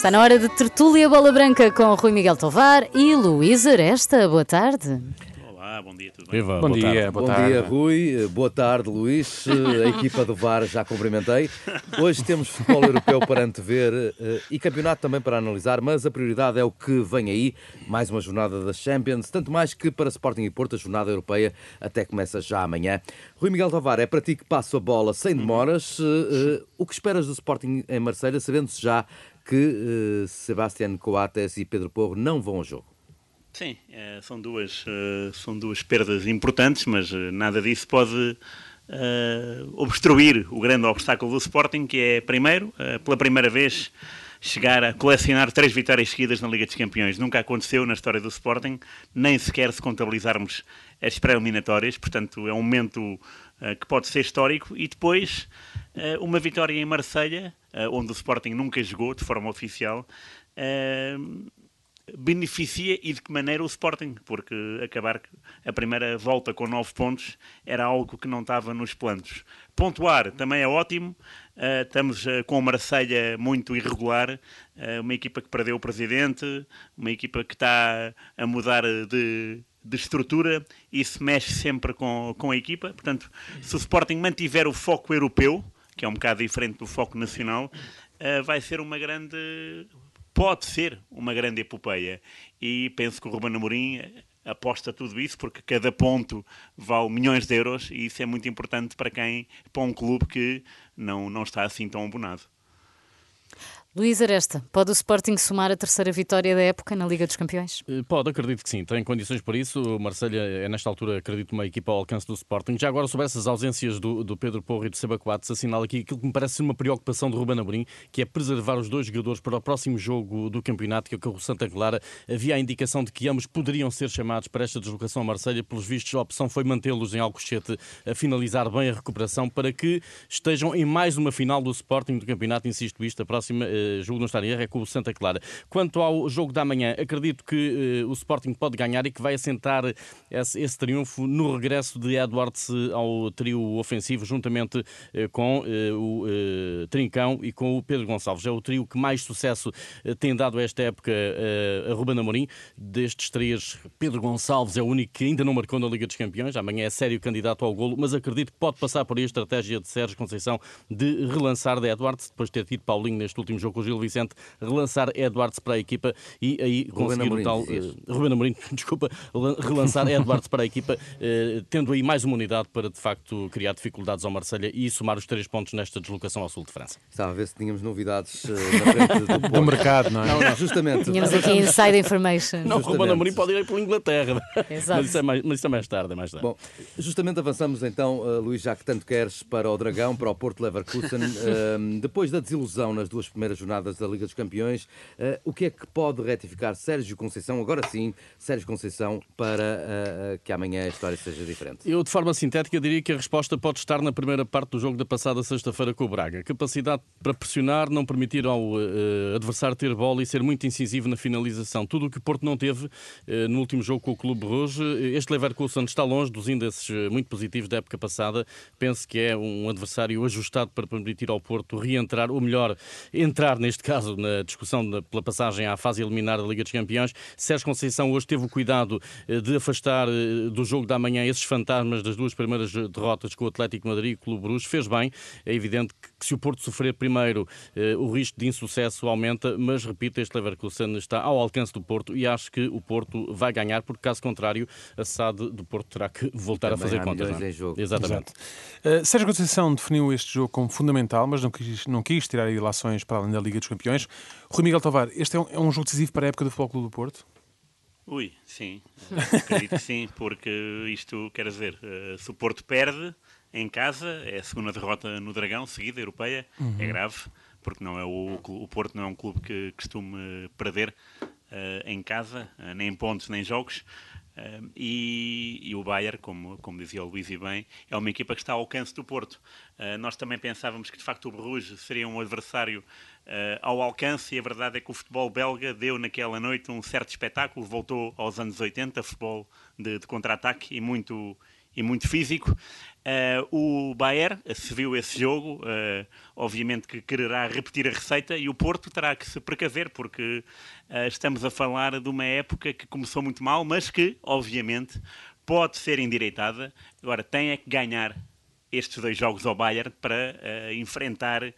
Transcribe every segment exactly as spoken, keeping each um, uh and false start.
Está na hora de tertúlia Bola Branca com Rui Miguel Tovar e Luís Aresta. Boa tarde. Olá, bom dia, tudo bem? Viva, Bom boa dia, tarde. boa Bom tarde. dia, Rui. Boa tarde, Luís. A equipa do V A R já cumprimentei. Hoje temos futebol europeu para antever eh, e campeonato também para analisar, mas a prioridade é o que vem aí. Mais uma jornada da Champions, tanto mais que para Sporting e Porto a jornada europeia até começa já amanhã. Rui Miguel Tovar, é para ti que passo a bola sem demoras. Eh, eh, o que esperas do Sporting em Marselha, sabendo-se já que eh, Sebastián Coates e Pedro Porro não vão ao jogo? Sim, eh, são, duas, eh, são duas perdas importantes, mas eh, nada disso pode eh, obstruir o grande obstáculo do Sporting, que é, primeiro, eh, pela primeira vez, chegar a colecionar três vitórias seguidas na Liga dos Campeões. Nunca aconteceu na história do Sporting, nem sequer se contabilizarmos as pré-eliminatórias, portanto é um momento eh, que pode ser histórico. E depois, eh, uma vitória em Marselha, eh, onde o Sporting nunca jogou de forma oficial, eh, beneficia e de que maneira o Sporting, porque acabar a primeira volta com nove pontos era algo que não estava nos planos. Pontuar também é ótimo, uh, estamos uh, com o Marselha muito irregular, uh, uma equipa que perdeu o presidente, uma equipa que está a mudar de, de estrutura e se mexe sempre com, com a equipa. Portanto, se o Sporting mantiver o foco europeu, que é um bocado diferente do foco nacional, uh, vai ser uma grande... Pode ser uma grande epopeia e penso que o Ruben Amorim aposta tudo isso porque cada ponto vale milhões de euros e isso é muito importante para quem, para um clube que não, não está assim tão abonado. Luís Aresta, pode o Sporting somar a terceira vitória da época na Liga dos Campeões? Pode, acredito que sim, tem condições para isso. O Marselha é, nesta altura, acredito, uma equipa ao alcance do Sporting. Já agora, sobre essas ausências do, do Pedro Porro e do Seba Coates, assinalo aqui aquilo que me parece ser uma preocupação de Ruben Amorim, que é preservar os dois jogadores para o próximo jogo do campeonato, que é o Santa Clara. Havia a indicação de que ambos poderiam ser chamados para esta deslocação a Marselha. Pelos vistos, a opção foi mantê-los em Alcochete a finalizar bem a recuperação para que estejam em mais uma final do Sporting do campeonato. Insisto isto, a próxima... Jogo não está em erro, é com o Santa Clara. Quanto ao jogo da manhã, acredito que uh, o Sporting pode ganhar e que vai assentar esse, esse triunfo no regresso de Edwards ao trio ofensivo, juntamente uh, com uh, o uh, Trincão e com o Pedro Gonçalves. É o trio que mais sucesso uh, tem dado esta época uh, a Ruben Amorim. Destes três, Pedro Gonçalves é o único que ainda não marcou na Liga dos Campeões. Amanhã é sério candidato ao golo, mas acredito que pode passar por aí a estratégia de Sérgio Conceição de relançar de Edwards, depois de ter tido Paulinho neste último jogo com o Gil Vicente, relançar Edwards para a equipa e aí conseguir o tal... Uh, Ruben Amorim, desculpa, relançar Edwards para a equipa, uh, tendo aí mais uma unidade para, de facto, criar dificuldades ao Marselha e somar os três pontos nesta deslocação ao sul de França. Estava a ver se tínhamos novidades uh, na frente do Porto. Do mercado, não é? Não, não, justamente. Tínhamos aqui inside information. Não, o Ruben Amorim pode ir aí pela Inglaterra. Exato. Mas isso é mais, mas isso é mais tarde, é mais tarde. Bom, justamente avançamos então, uh, Luís, já que tanto queres, para o Dragão, para o Porto Leverkusen. Uh, depois da desilusão nas duas primeiras jornadas da Liga dos Campeões, uh, o que é que pode retificar Sérgio Conceição, agora sim, Sérgio Conceição, para uh, uh, que amanhã a história seja diferente? Eu, de forma sintética, diria que a resposta pode estar na primeira parte do jogo da passada sexta-feira com o Braga. Capacidade para pressionar, não permitir ao uh, adversário ter bola e ser muito incisivo na finalização. Tudo o que o Porto não teve uh, no último jogo com o Clube Rouge. Este Leverkusen está longe dos índices muito positivos da época passada. Penso que é um adversário ajustado para permitir ao Porto reentrar, ou melhor, entrar, neste caso, na discussão da, pela passagem à fase eliminar da Liga dos Campeões. Sérgio Conceição hoje teve o cuidado uh, de afastar uh, do jogo da manhã esses fantasmas das duas primeiras derrotas com o Atlético Madrid e o Clube Bruges. Fez bem. É evidente que, que se o Porto sofrer primeiro, uh, o risco de insucesso aumenta, mas, repito, este Leverkusen está ao alcance do Porto e acho que o Porto vai ganhar, porque, caso contrário, a S A D do Porto terá que voltar Também a fazer há contas. milhões em jogo. Exatamente. Uh, Sérgio Conceição definiu este jogo como fundamental, mas não quis, não quis tirar ilações para além da Liga dos Campeões. Rui Miguel Tovar, este é um, é um jogo decisivo para a época do Futebol Clube do Porto? Ui, sim, acredito que sim, porque isto, quer dizer, se o Porto perde em casa, é a segunda derrota no Dragão, seguida, europeia, uhum. É grave, porque não é o, o Porto não é um clube que costume perder uh, em casa, uh, nem em pontos, nem em jogos. Uh, e, e o Bayern, como, como dizia o Luís e bem, é uma equipa que está ao alcance do Porto. Uh, nós também pensávamos que de facto o Bruges seria um adversário uh, ao alcance, e a verdade é que o futebol belga deu naquela noite um certo espetáculo, voltou aos anos oitenta, futebol de, de contra-ataque e muito, e muito físico. Uh, o Bayern se viu esse jogo, uh, obviamente que quererá repetir a receita, e o Porto terá que se precaver, porque uh, estamos a falar de uma época que começou muito mal, mas que, obviamente, pode ser endireitada. Agora, tem é que ganhar estes dois jogos ao Bayern para uh, enfrentar uh,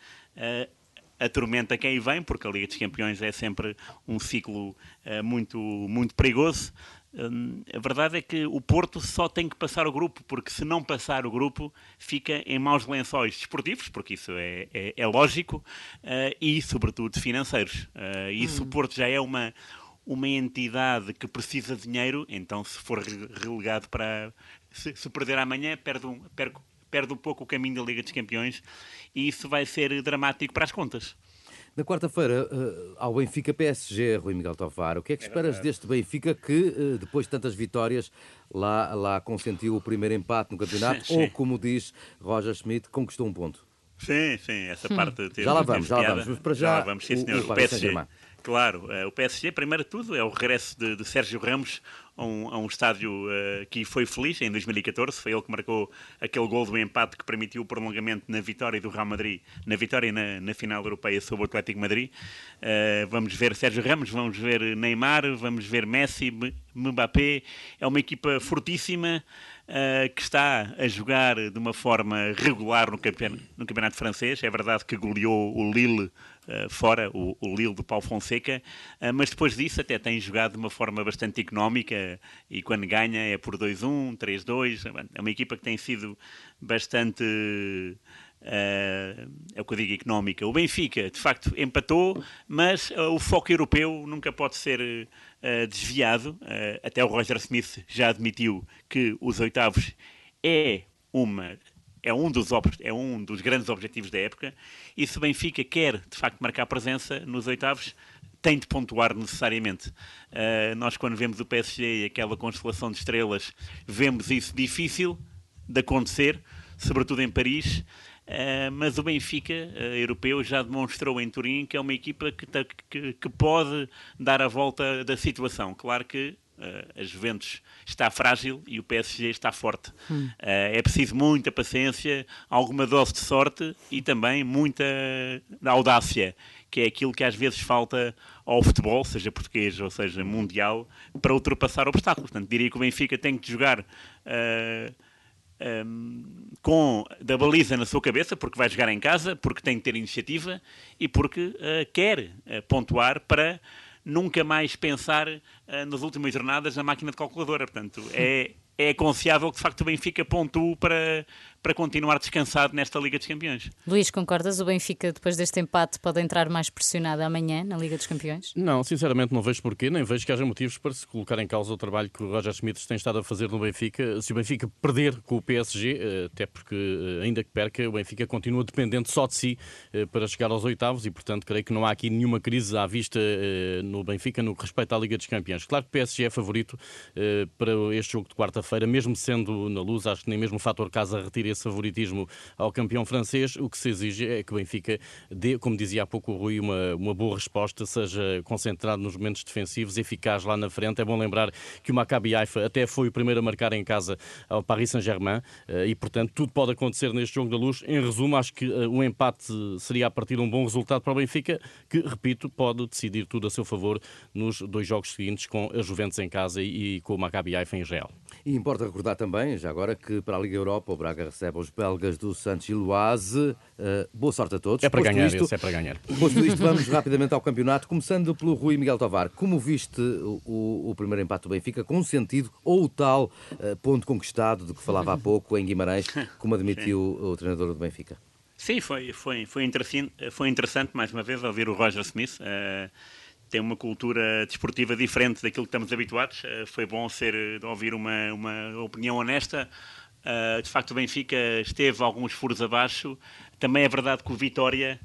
a tormenta que aí vem, porque a Liga dos Campeões é sempre um ciclo uh, muito, muito perigoso. Um, a verdade é que o Porto só tem que passar o grupo, porque se não passar o grupo fica em maus lençóis desportivos, porque isso é, é, é lógico, uh, e sobretudo financeiros. Uh, isso hum. O Porto já é uma, uma entidade que precisa de dinheiro, então se for relegado para... Se, se perder amanhã, perde um, perde, perde um pouco o caminho da Liga dos Campeões, e isso vai ser dramático para as contas. Na quarta-feira, uh, ao Benfica P S G, Rui Miguel Tovar, o que é que é esperas verdade. deste Benfica que, uh, depois de tantas vitórias, lá, lá consentiu o primeiro empate no campeonato, sim, ou, como diz Roger Schmidt, conquistou um ponto? Sim, sim, essa hum. parte... Teve, já lá vamos, já lá vamos, mas para já, já lá vamos, sim, o, senhor. o, o P S G. Claro, uh, o P S G, primeiro de tudo, é o regresso de, de Sérgio Ramos a um, a um estádio uh, que foi feliz em dois mil e catorze. Foi ele que marcou aquele gol do empate que permitiu o prolongamento na vitória do Real Madrid, na vitória na, na final europeia sobre o Atlético Madrid. Uh, vamos ver Sérgio Ramos, vamos ver Neymar, vamos ver Messi, Mbappé. É uma equipa fortíssima uh, que está a jogar de uma forma regular no campeonato, no campeonato francês. É verdade que goleou o Lille Uh, fora, o, o Lille do Paulo Fonseca, uh, mas depois disso até tem jogado de uma forma bastante económica, e quando ganha é por dois a um, três a dois, é uma equipa que tem sido bastante, uh, é o que eu digo, económica. O Benfica, de facto, empatou, mas uh, o foco europeu nunca pode ser uh, desviado. Uh, até o Roger Smith já admitiu que os oitavos é uma... É um, dos, é um dos grandes objetivos da época, e se o Benfica quer, de facto, marcar presença nos oitavos, tem de pontuar necessariamente. Uh, nós, quando vemos o P S G e aquela constelação de estrelas, vemos isso difícil de acontecer, sobretudo em Paris, uh, mas o Benfica, uh, europeu, já demonstrou em Turim que é uma equipa que, que, que pode dar a volta da situação. Claro que Uh, a Juventus está frágil e o P S G está forte. Hum. Uh, é preciso muita paciência, alguma dose de sorte e também muita audácia, que é aquilo que às vezes falta ao futebol, seja português ou seja mundial, para ultrapassar obstáculos. Portanto, diria que o Benfica tem que jogar uh, um, com da baliza na sua cabeça, porque vai jogar em casa, porque tem que ter iniciativa e porque uh, quer uh, pontuar para nunca mais pensar uh, nas últimas jornadas na máquina de calculadora. Portanto, é, é aconselhável que, de facto, o Benfica pontue para, para continuar descansado nesta Liga dos Campeões. Luís, concordas? O Benfica, depois deste empate, pode entrar mais pressionado amanhã na Liga dos Campeões? Não, sinceramente não vejo porquê, nem vejo que haja motivos para se colocar em causa o trabalho que o Roger Schmidt tem estado a fazer no Benfica. Se o Benfica perder com o P S G, até porque, ainda que perca, o Benfica continua dependente só de si para chegar aos oitavos e, portanto, creio que não há aqui nenhuma crise à vista no Benfica no que respeita à Liga dos Campeões. Claro que o P S G é favorito para este jogo de quarta-feira, mesmo sendo na Luz, acho que nem mesmo o fator casa retira esse favoritismo ao campeão francês. O que se exige é que o Benfica dê, como dizia há pouco o Rui, uma, uma boa resposta, seja concentrado nos momentos defensivos, eficaz lá na frente. É bom lembrar que o Maccabi Haifa até foi o primeiro a marcar em casa ao Paris Saint-Germain e, portanto, tudo pode acontecer neste jogo da Luz. Em resumo, acho que o empate seria a partir de um bom resultado para o Benfica, que, repito, pode decidir tudo a seu favor nos dois jogos seguintes, com a Juventus em casa e com o Maccabi Haifa em Israel. E importa recordar também, já agora, que para a Liga Europa o Braga recebe os belgas do Saint-Gilloise. Uh, boa sorte a todos. É para Posto ganhar, isto, esse é para ganhar. Posto isto, vamos rapidamente ao campeonato, começando pelo Rui Miguel Tovar. Como viste o, o, o primeiro empate do Benfica, com sentido, ou o tal uh, ponto conquistado de que falava há pouco em Guimarães, como admitiu o, o treinador do Benfica? Sim, foi, foi, foi, interessante, foi interessante, mais uma vez, ouvir o Roger Smith. Uh, tem uma cultura desportiva diferente daquilo que estamos habituados. Uh, foi bom ser, ouvir uma, uma opinião honesta. Uh, de facto, o Benfica esteve alguns furos abaixo. Também é verdade que o Vitória,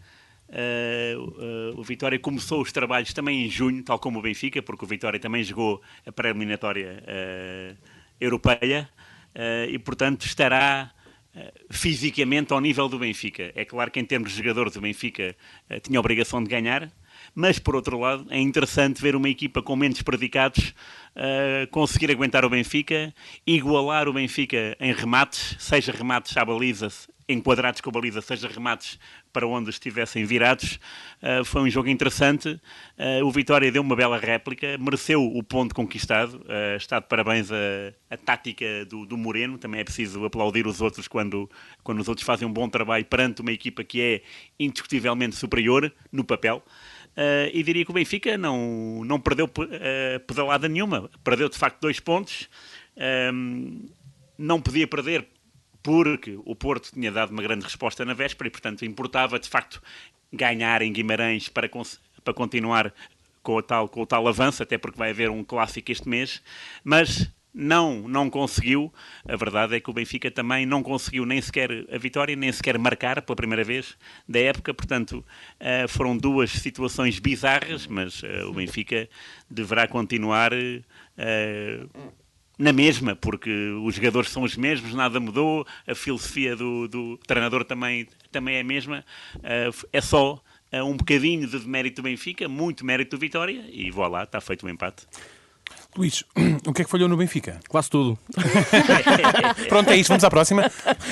uh, uh, o Vitória começou os trabalhos também em junho, tal como o Benfica, porque o Vitória também jogou a pré-eliminatória uh, europeia uh, e, portanto, estará uh, fisicamente ao nível do Benfica. É claro que, em termos de jogadores, o Benfica uh, tinha a obrigação de ganhar, mas por outro lado é interessante ver uma equipa com menos predicados uh, conseguir aguentar o Benfica, igualar o Benfica em remates, seja remates à baliza, enquadrados com a baliza, seja remates para onde estivessem virados. Uh, foi um jogo interessante. Uh, o Vitória deu uma bela réplica, mereceu o ponto conquistado. Uh, está de parabéns a, a tática do, do Moreno. Também é preciso aplaudir os outros quando, quando os outros fazem um bom trabalho perante uma equipa que é indiscutivelmente superior no papel. Uh, e diria que o Benfica não, não perdeu uh, pedalada nenhuma. Perdeu de facto dois pontos. Um, não podia perder porque o Porto tinha dado uma grande resposta na véspera e, portanto, importava, de facto, ganhar em Guimarães para, para continuar com o, tal, com o tal avanço, até porque vai haver um clássico este mês, mas não, não conseguiu. A verdade é que o Benfica também não conseguiu nem sequer a vitória, nem sequer marcar pela primeira vez da época, portanto, uh, foram duas situações bizarras, mas uh, o Benfica deverá continuar... Uh, na mesma, porque os jogadores são os mesmos, nada mudou, a filosofia do, do treinador também, também é a mesma, uh, é só uh, um bocadinho de mérito do Benfica, muito mérito do Vitória, e voilà, está feito o empate. Luís, o que é que falhou no Benfica? Quase tudo. Pronto, é isto, vamos à próxima.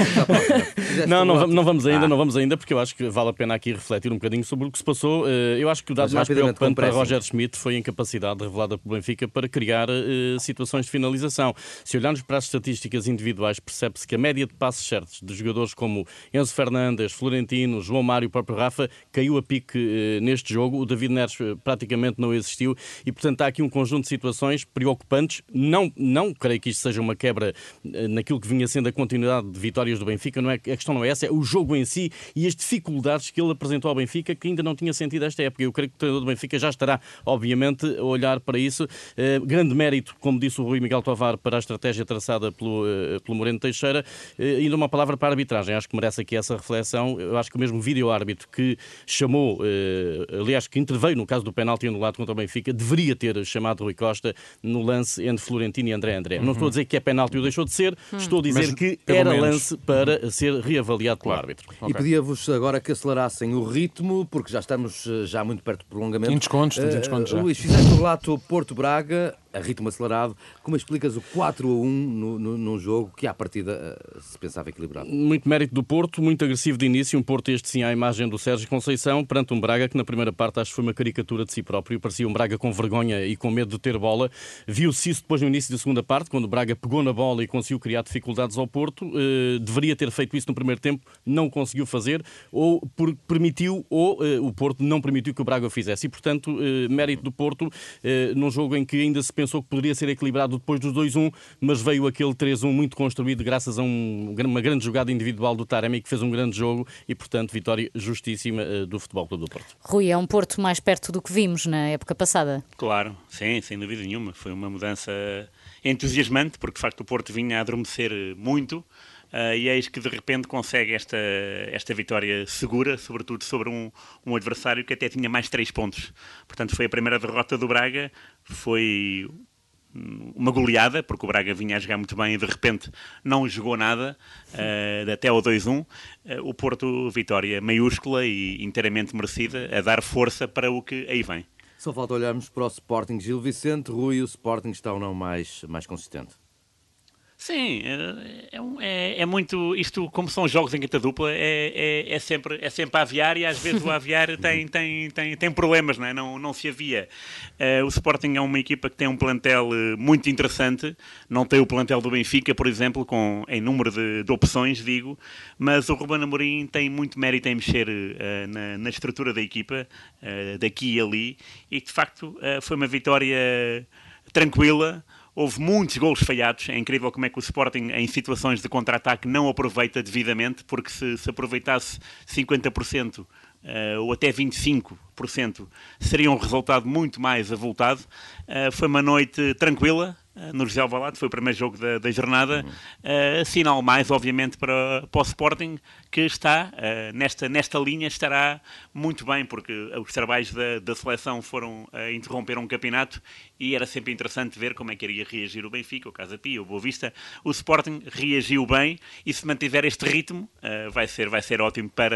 Não, não, não vamos ainda, ah. não vamos ainda, porque eu acho que vale a pena aqui refletir um bocadinho sobre o que se passou. Eu acho que o dado mais preocupante para Roger Schmidt foi a incapacidade revelada pelo Benfica para criar uh, situações de finalização. Se olharmos para as estatísticas individuais, percebe-se que a média de passes certos de jogadores como Enzo Fernandes, Florentino, João Mário e o próprio Rafa caiu a pique uh, neste jogo. O David Neres uh, praticamente não existiu e, portanto, há aqui um conjunto de situações preocupantes. Não, não creio que isto seja uma quebra naquilo que vinha sendo a continuidade de vitórias do Benfica. Não é, a questão não é essa, é o jogo em si e as dificuldades que ele apresentou ao Benfica, que ainda não tinha sentido esta época. Eu creio que o treinador do Benfica já estará, obviamente, a olhar para isso. Uh, grande mérito, como disse o Rui Miguel Tovar, para a estratégia traçada pelo, uh, pelo Moreno Teixeira. Uh, ainda uma palavra para a arbitragem. Acho que merece aqui essa reflexão. Eu acho que o mesmo vídeo-árbitro que chamou, uh, aliás, que interveio no caso do penalti anulado contra o Benfica, deveria ter chamado Rui Costa no lance entre Florentino e André André. Uhum. Não estou a dizer que é penalti ou deixou de ser, uhum. estou a dizer Mas, que era menos. lance para uhum. ser reavaliado pelo árbitro. Okay. E pedia-vos agora que acelerassem o ritmo, porque já estamos já muito perto do prolongamento. Em descontos, uh, em descontos já. Luís, fizeste o relato Porto-Braga, a ritmo acelerado. Como explicas o quatro a um no, no, num jogo que, à partida, se pensava equilibrado? Muito mérito do Porto, muito agressivo de início. Um Porto, este sim, à imagem do Sérgio Conceição, perante um Braga que, na primeira parte, acho que foi uma caricatura de si próprio. Parecia um Braga com vergonha e com medo de ter bola. Viu-se isso depois no início da segunda parte, quando o Braga pegou na bola e conseguiu criar dificuldades ao Porto. Uh, deveria ter feito isso no primeiro tempo, não conseguiu fazer, ou por, permitiu, ou uh, o Porto não permitiu que o Braga o fizesse. E, portanto, uh, mérito do Porto, uh, num jogo em que ainda se pensou que poderia ser equilibrado depois dos dois um, mas veio aquele três um muito construído graças a um, uma grande jogada individual do Taremi, que fez um grande jogo e, portanto, vitória justíssima uh, do Futebol Clube do Porto. Rui, é um Porto mais perto do que vimos na época passada? Claro, sim, sem dúvida nenhuma. Foi uma mudança entusiasmante, porque de facto o Porto vinha a adormecer muito, uh, e eis que de repente consegue esta, esta vitória segura, sobretudo sobre um, um adversário que até tinha mais três pontos. Portanto, foi a primeira derrota do Braga, foi uma goleada, porque o Braga vinha a jogar muito bem e de repente não jogou nada, uh, até ao dois um. Uh, o Porto, vitória maiúscula e inteiramente merecida, a dar força para o que aí vem. Só falta olharmos para o Sporting. Gil Vicente, Rui, o Sporting está ou não mais, mais consistente? Sim, é, é, é muito... Isto, como são jogos em quinta dupla, é, é, é, sempre, é sempre a aviar e às vezes o aviar tem, tem, tem, tem problemas, não é? Não, não se avia. Uh, o Sporting é uma equipa que tem um plantel muito interessante, não tem o plantel do Benfica, por exemplo, com, em número de, de opções, digo, mas o Ruben Amorim tem muito mérito em mexer uh, na, na estrutura da equipa, uh, daqui e ali, e de facto uh, foi uma vitória tranquila. Houve muitos golos falhados. É incrível como é que o Sporting, em situações de contra-ataque, não aproveita devidamente, porque se, se aproveitasse cinquenta por cento uh, ou até vinte e cinco por cento, seria um resultado muito mais avultado. Uh, foi uma noite tranquila uh, no José Alvalade, foi o primeiro jogo da, da jornada. Uh, sinal mais, obviamente, para, para o Sporting, que está uh, nesta, nesta linha, estará muito bem, porque os trabalhos da, da seleção foram uh, interromper um campeonato e era sempre interessante ver como é que iria reagir o Benfica, o Casa Pia, o Boa Vista. O Sporting reagiu bem e se mantiver este ritmo uh, vai ser, vai ser ótimo para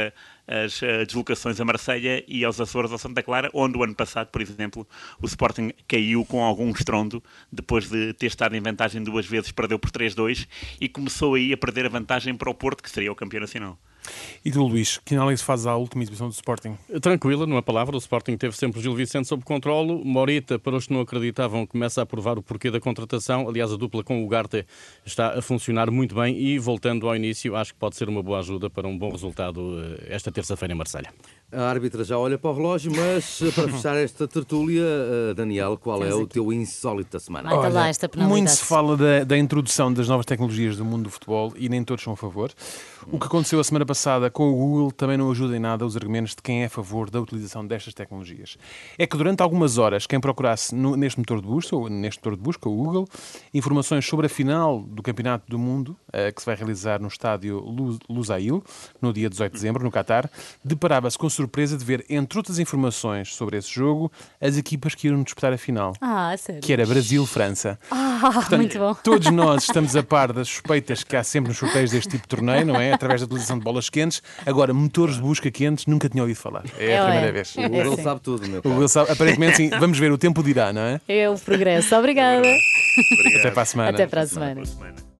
as uh, deslocações a Marselha e aos Açores ou Santa Clara, onde o ano passado, por exemplo, o Sporting caiu com algum estrondo, depois de ter estado em vantagem duas vezes, perdeu por três dois e começou aí a perder a vantagem para o Porto, que seria o campeão nacional. E tu, Luís, que análise fazes à última exibição do Sporting? Tranquila, numa palavra, o Sporting teve sempre o Gil Vicente sob controlo. Morita, para os que não acreditavam, começa a provar o porquê da contratação. Aliás, a dupla com o Ugarte está a funcionar muito bem e, voltando ao início, acho que pode ser uma boa ajuda para um bom resultado esta terça-feira em Marselha. A árbitra já olha para o relógio, mas para fechar esta tertúlia, Daniel, qual é o teu insólito da semana? Mata lá esta penalidade. Muito se fala da, da introdução das novas tecnologias do mundo do futebol e nem todos são a favor. O que aconteceu a semana passada com o Google também não ajuda em nada os argumentos de quem é a favor da utilização destas tecnologias. É que durante algumas horas, quem procurasse no, neste motor de busca, ou neste motor de busca, o Google, informações sobre a final do Campeonato do Mundo, eh, que se vai realizar no estádio Lusail, no dia dezoito de dezembro, no Qatar, deparava-se com surpresa de ver, entre outras informações sobre esse jogo, as equipas que iam disputar a final. Ah, sério? Que era Brasil-França. Ah, Portanto, muito bom. todos nós estamos a par das suspeitas que há sempre nos sorteios deste tipo de torneio, não é? Através da utilização de bolas quentes. Agora, motores de busca quentes, nunca tinha ouvido falar. É a É, primeira é. vez. O É Google sim. sabe tudo, meu O caro. Google sabe- aparentemente, sim. Vamos ver, o tempo dirá, não é? É o progresso. Obrigada. Obrigado. Até para a semana. Até para a semana. Boa semana.